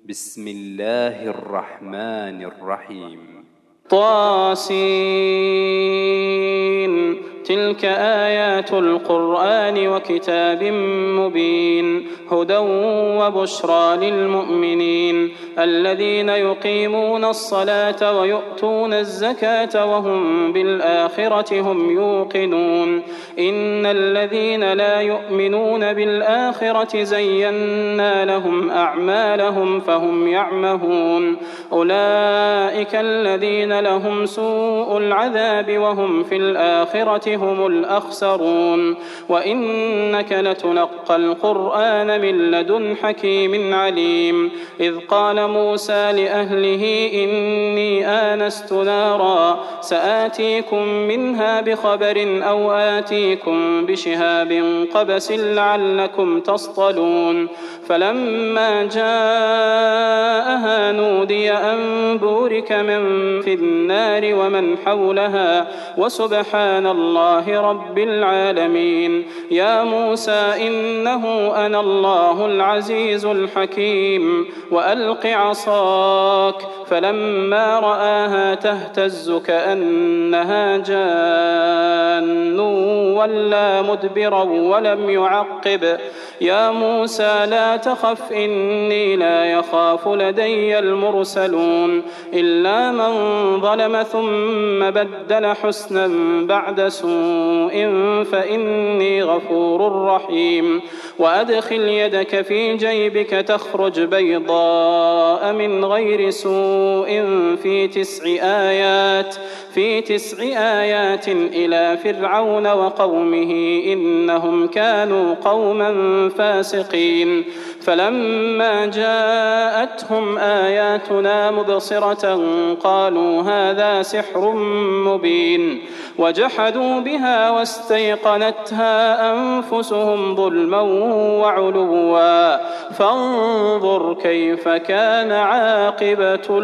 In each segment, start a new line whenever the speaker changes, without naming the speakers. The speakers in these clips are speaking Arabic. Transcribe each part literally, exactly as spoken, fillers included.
بسم الله الرحمن الرحيم.
طاسين تلك آيات القرآن وكتاب مبين هدى وبشرى للمؤمنين الذين يقيمون الصلاة ويؤتون الزكاة وهم بالآخرة هم يوقنون إن الذين لا يؤمنون بالآخرة زينا لهم أعمالهم فهم يعمهون أولئك الذين لهم سوء العذاب وهم في الآخرة هم الأخسرون وإنك لتلقى القرآن من لدن حكيم عليم إذ قال موسى لأهله إني آنست نارا سآتيكم منها بخبر أو آتيكم بشهاب قبس لعلكم تصطلون فلما جاءها نودي أن بورك من في النار ومن حولها وسبحان الله رب العالمين يا موسى إنه أنا الله العزيز الحكيم وألق عصاك فلما رآها تهتز كأنها جان ولا مدبرا ولم يعقب يا موسى لا تخف إني لا يخاف لدي المرسلون إلا من ظلم ثم بدل حسنا بعد سوء فإني غفور رحيم وأدخل يدك في جيبك تخرج بيضاء من غير سوء في تسع آيات في تسع آيات إلى فرعون وقومه إنهم كانوا قوما فاسقين فلما جاءتهم آياتنا مبصرة قالوا هذا سحر مبين وجحدوا بها واستيقنتها أنفسهم ظلما وعلوا فانظر كيف كان عاقبة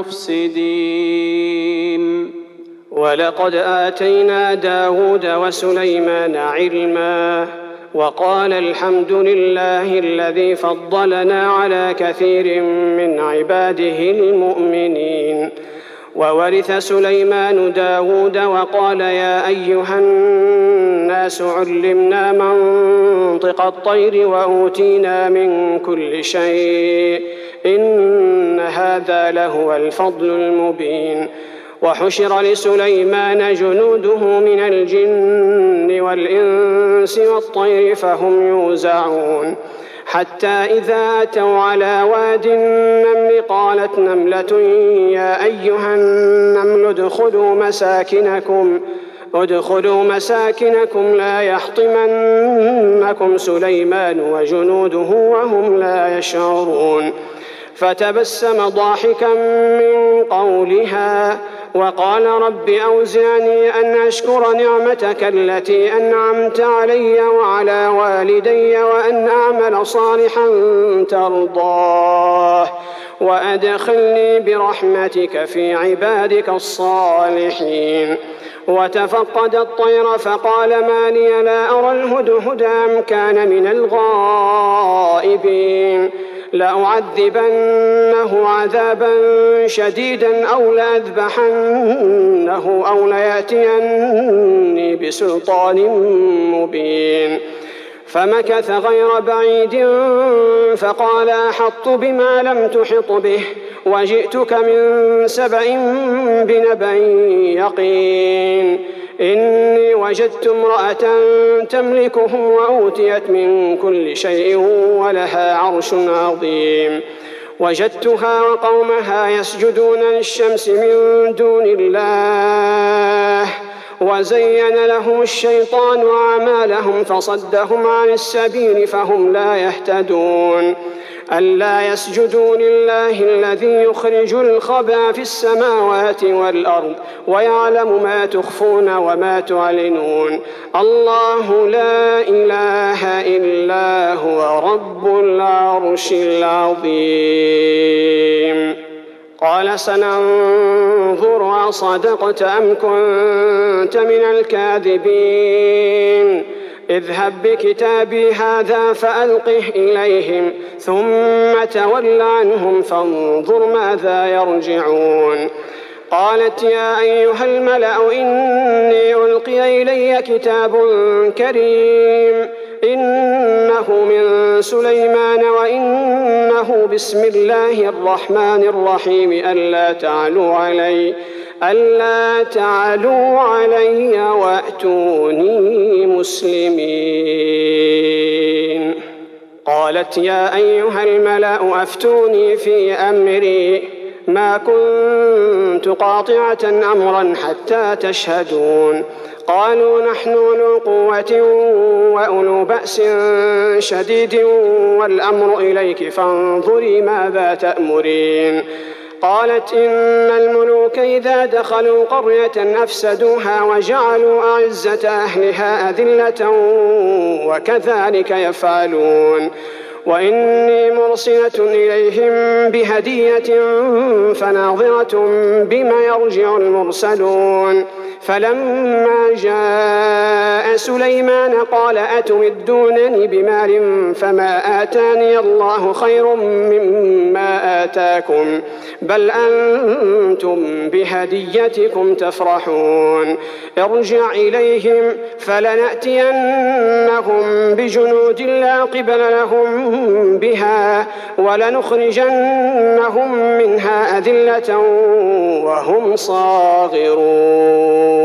المفسدين.
ولقد آتينا داود وسليمان علما وقال الحمد لله الذي فضلنا على كثير من عباده المؤمنين. وورث سليمان داود وقال يا أيها الناس علمنا منطق الطير وأوتينا من كل شيء إن هذا لهو الفضل المبين. وحشر لسليمان جنوده من الجن والإنس والطير فهم يوزعون حتى إذا أتوا على واد النمل قالت نملة يا أيها النمل ادخلوا مساكنكم ادخلوا مساكنكم لا يحطمنكم سليمان وجنوده وهم لا يشعرون. فتبسم ضاحكا من قولها وقال رب أوزعني أن أشكر نعمتك التي أنعمت علي وعلى والدي وأن أعمل صالحا ترضاه وأدخلني برحمتك في عبادك الصالحين. وتفقد الطير فقال ما لي لا أرى الهدهد أم كان من الغائبين لأعذبنه عذابا شديدا أو لأذبحنه أو ليأتيني بسلطان مبين. فمكث غير بعيد فقال أحطت بما لم تحط به وجئتك من سبأ بنبأ يقين إني وجدت امرأة تملكهم وأوتيت من كل شيء ولها عرش عظيم. وجدتها وقومها يسجدون للشمس من دون الله وزين لهم الشيطان أعمالهم فصدهم عن السبيل فهم لا يهتدون. ألا يسجدوا لله الذي يخرج الخبى في السماوات والأرض ويعلم ما تخفون وما تعلنون الله لا إله إلا هو رب العرش العظيم. قال سننظر أصدقت أم كنت من الكاذبين اذهب بكتابي هذا فألقه إليهم ثم تول عنهم فانظر ماذا يرجعون. قالت يا أيها الملأ إني ألقي إلي كتاب كريم إنه من سليمان وإنه بسم الله الرحمن الرحيم ألا تعلوا علي ألا تعلوا علي وأتوني مسلمين. قالت يا أيها الملأ أفتوني في أمري ما كنت قاطعة أمرا حتى تشهدون. قالوا نحن أولو قوة وأولو بأس شديد والأمر إليك فانظري ماذا تأمرين. قالت إن الملوك إذا دخلوا قرية أفسدوها وجعلوا أعزة أهلها أذلة وكذلك يفعلون. وإني مرسلة إليهم بهدية فناظرة بما يرجع المرسلون. فلما جاء سليمان قال أتمدونني بمال فما آتاني الله خير مما آتاكم بل أنتم بهديتكم تفرحون. ارجع إليهم فلنأتينهم بجنود لا قبل لهم بها ولنخرجنهم منها أذلة وهم صاغرون.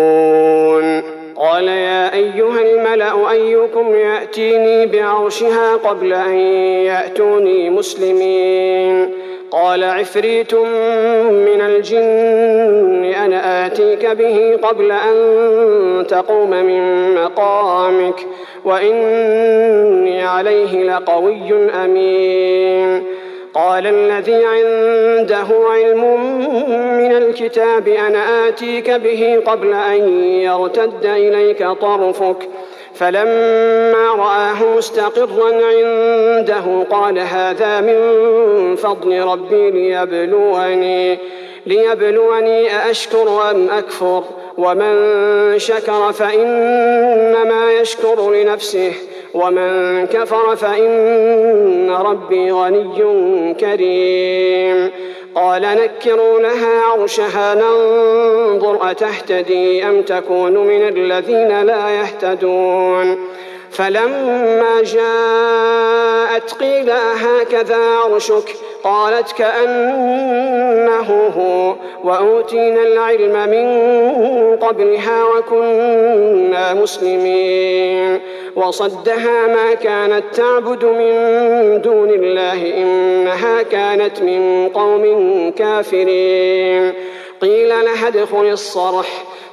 قال يا أيها الملأ أيكم يأتيني بعرشها قبل أن يأتوني مسلمين. قال عفريت من الجن أنا آتيك به قبل أن تقوم من مقامك وإني عليه لقوي أمين. قال الذي عنده علم من الكتاب أنا آتيك به قبل أن يرتد إليك طرفك فلما رآه مستقرا عنده قال هذا من فضل ربي ليبلوني, ليبلوني أأشكر أم أكفر ومن شكر فإنما يشكر لنفسه ومن كفر فإن ربي غني كريم. قال نكروا لها عرشها ننظر أتهتدي أم تكون من الذين لا يهتدون. فلما جاءت قيل هكذا عرشك قالت كأنه هو وأوتينا العلم من قبلها وكنا مسلمين. وصدها ما كانت تعبد من دون الله إنها كانت من قوم كافرين. قيل لها ادخل الصرح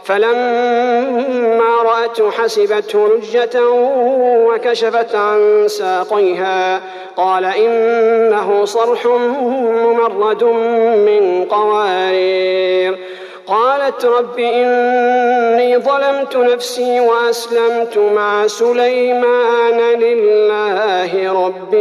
فلما رأته حسبته لجة وكشفت عن ساقيها قال إنه صرح ممرد من قوارير. قالت رب إني ظلمت نفسي وأسلمت مع سليمان لله رب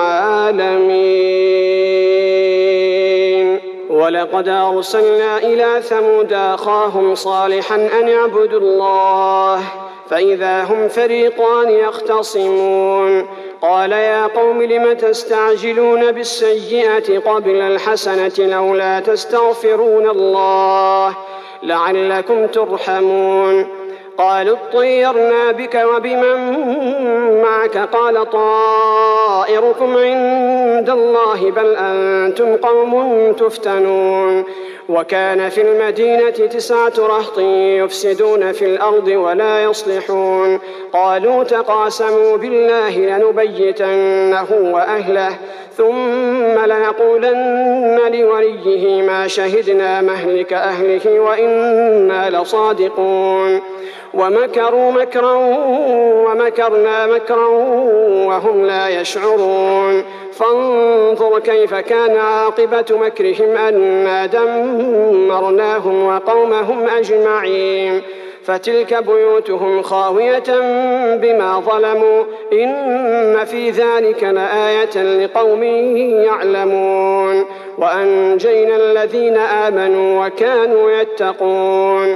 العالمين. ولقد أرسلنا إلى ثمود أخاهم صالحا أن اعبدوا الله فإذا هم فريقان يختصمون. قال يا قوم لم تستعجلون بالسيئة قبل الحسنة لولا تستغفرون الله لعلكم ترحمون. قالوا اطيرنا بك وبمن معك قال طائركم عند الله بل أنتم قوم تفتنون. وكان في المدينة تسعة رهط يفسدون في الأرض ولا يصلحون. قالوا تقاسموا بالله لنبيتنه وأهله ثم لنقولن لوليه ما شهدنا مهلك أهله وإنا لصادقون. ومكروا مكرا ومكرنا مكرا وهم لا يشعرون. فانظر كيف كان عاقبة مكرهم أنا دمرناهم وقومهم أجمعين. فتلك بيوتهم خاوية بما ظلموا إن في ذلك لآية لقوم يعلمون. وأنجينا الذين آمنوا وكانوا يتقون.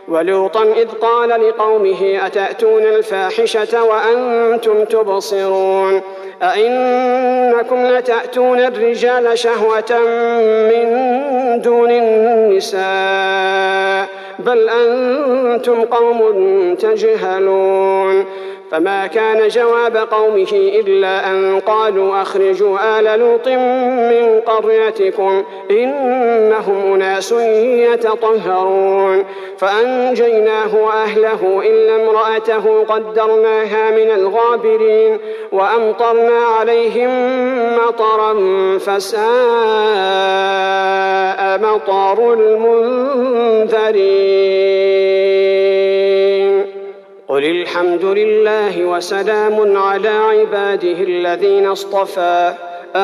ولوطا إذ قال لقومه أتأتون الفاحشة وأنتم تبصرون أئنكم لتأتون الرجال شهوة من دون النساء بل أنتم قوم تجهلون فما كان جواب قومه إلا أن قالوا أخرجوا آل لوط من قريتكم إنهم أناس يتطهرون فأنجيناه وأهله إلا امرأته قدرناها من الغابرين وأمطرنا عليهم مطرا فساء مطر المنذرين قل الحمد لله وسلام على عباده الذين اصطفى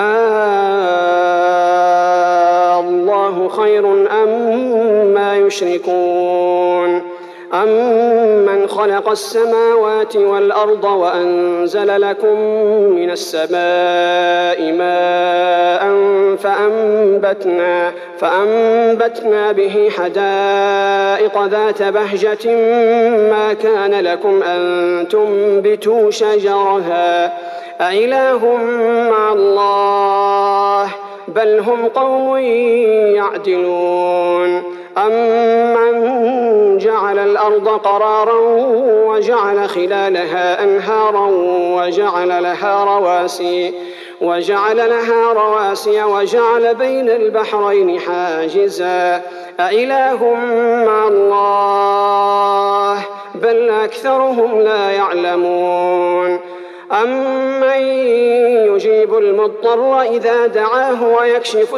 آه الله خير أما يشركون أمن خلق السماوات والأرض وأنزل لكم من السماء ماء فأنبتنا, فأنبتنا به حدائق ذات بهجة ما كان لكم أن تنبتوا شجرها أإله مع الله بل هم قوم يعدلون أمن جعل الأرض قرارا وجعل خلالها أنهارا وجعل لها رواسي وجعل لها رواسي وجعل بين البحرين حاجزا أإله مع الله بل أكثرهم لا يعلمون أمن يجيب المضطر إذا دعاه ويكشف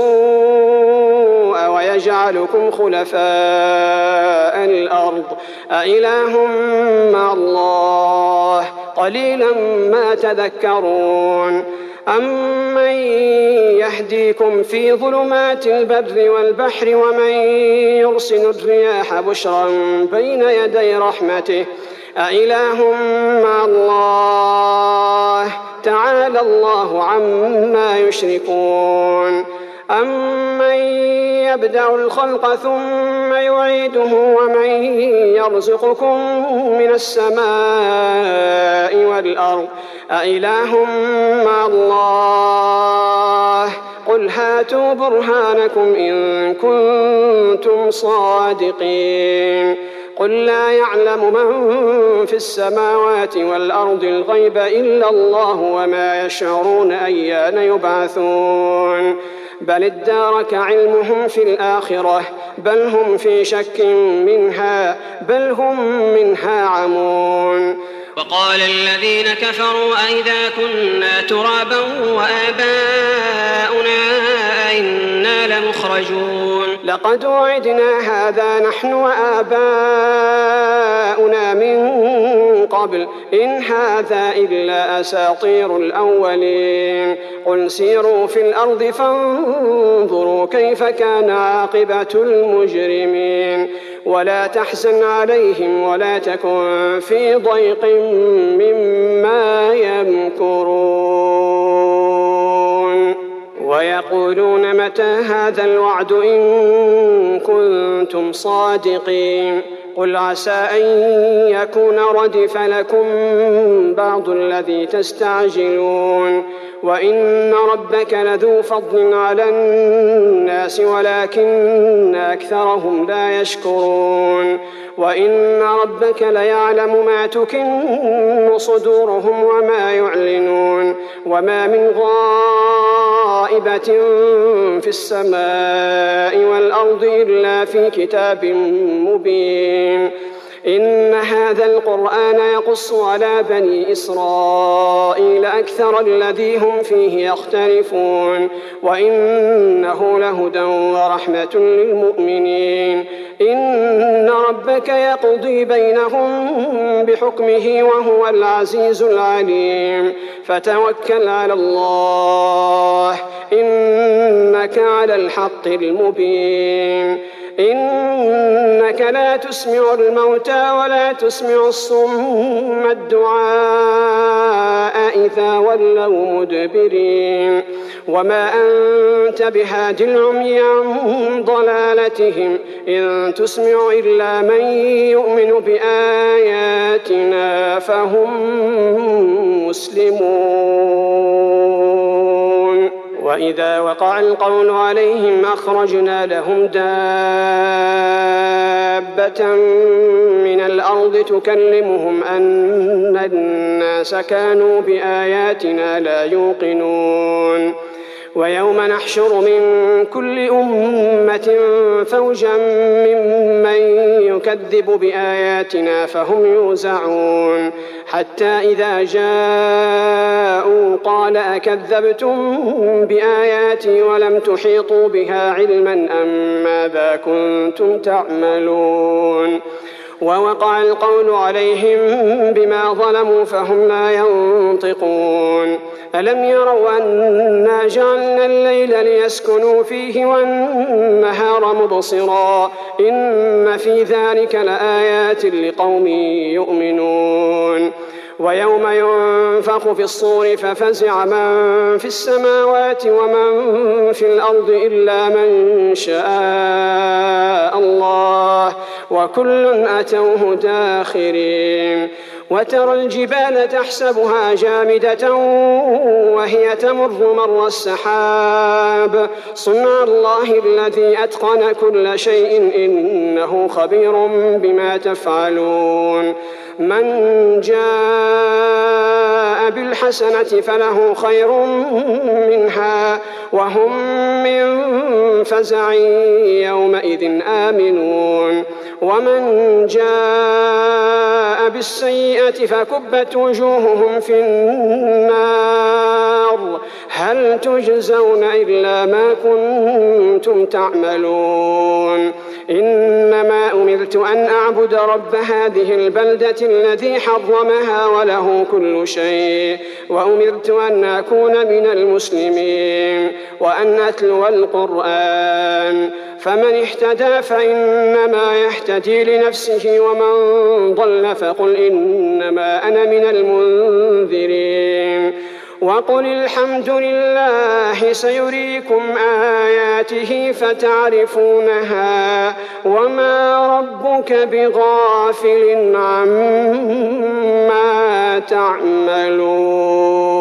السوء ويجعلكم خلفاء الأرض أإله مع الله قليلا ما تذكرون أمن يهديكم في ظلمات البر والبحر ومن يرسل الرياح بشرا بين يدي رحمته أإله مع الله تعالى الله عما يشركون أمن يبدأ الخلق ثم يعيده ومن يرزقكم من السماء والأرض أإله مع الله قل هاتوا برهانكم إن كنتم صادقين قل لا يعلم من في السماوات والأرض الغيب إلا الله وما يشعرون أيان يبعثون بل ادارك علمهم في الآخرة بل هم في شك منها بل هم منها عمون
وقال الذين كفروا أئذا كنا ترابا وآباؤنا أئنا لمخرجون
لقد وعدنا هذا نحن وآباؤنا من قبل إن هذا إلا أساطير الأولين قل سيروا في الأرض فانظروا كيف كان عاقبة المجرمين ولا تحزن عليهم ولا تكن في ضيق مما يمكرون ويقولون متى هذا الوعد إن كنتم صادقين قل عسى أن يكون ردف لكم بعض الذي تستعجلون وإن ربك لذو فضل على الناس ولكن أكثرهم لا يشكرون وإن ربك ليعلم ما تكن صدورهم وما يعلنون وما من غائبة في السماء والأرض إلا في كتاب مبين إن هذا القرآن يقص على بني إسرائيل أكثر الذي هم فيه يختلفون وإنه لهدى ورحمة للمؤمنين إن ربك يقضي بينهم بحكمه وهو العزيز العليم فتوكل على الله إنك على الحق المبين إنك لا تسمع الموتى ولا تسمع الصم الدعاء إذا ولوا مدبرين وما أنت بهاد العمي عن ضلالتهم إن تسمع إلا من يؤمن بآياتنا فهم مسلمون. وإذا وقع القول عليهم أخرجنا لهم دابة من الأرض تكلمهم أن الناس كانوا بآياتنا لا يوقنون. ويوم نحشر من كل أمة فوجا ممن يكذب بآياتنا فهم يوزعون حتى إذا جاءوا قال أكذبتم بآياتي ولم تحيطوا بها علما أم ماذا كنتم تعملون. ووقع القول عليهم بما ظلموا فهم لا ينطقون. ألم يروا أنا جعلنا الليل ليسكنوا فيه والنهار مبصرا إن في ذلك لآيات لقوم يؤمنون. ويوم ينفخ في الصور ففزع من في السماوات ومن في الأرض إلا من شاء الله وكل أتوه داخرين. وترى الجبال تحسبها جامدة وهي تمر مر السحاب صنع الله الذي أتقن كل شيء إنه خبير بما تفعلون. من جاء بالحسنة فله خير منها وهم من فزع يومئذ آمنون. ومن جاء بالسيئة فكبت وجوههم في النار هل تجزون إلا ما كنتم تعملون. إنما أمرت أن أعبد رب هذه البلدة الذي حرمها وله كل شيء وأمرت أن أكون من المسلمين وأن أتلو القرآن فمن اهتدى فإنما يهتدي لنفسه ومن ضل فقل إنما أنا من المنذرين. وقل الحمد لله سيريكم آياته فتعرفونها وما ربك بغافل عما تعملون.